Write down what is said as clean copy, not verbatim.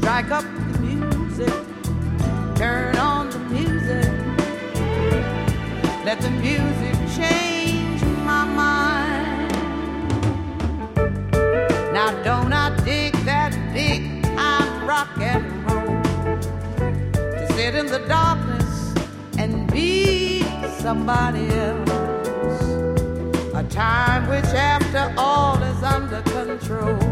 Strike up the music, turn on the music, let the music change my mind. Now don't I dig that big time rock and roll, to sit in the darkness and be somebody else, a time which after all is under control.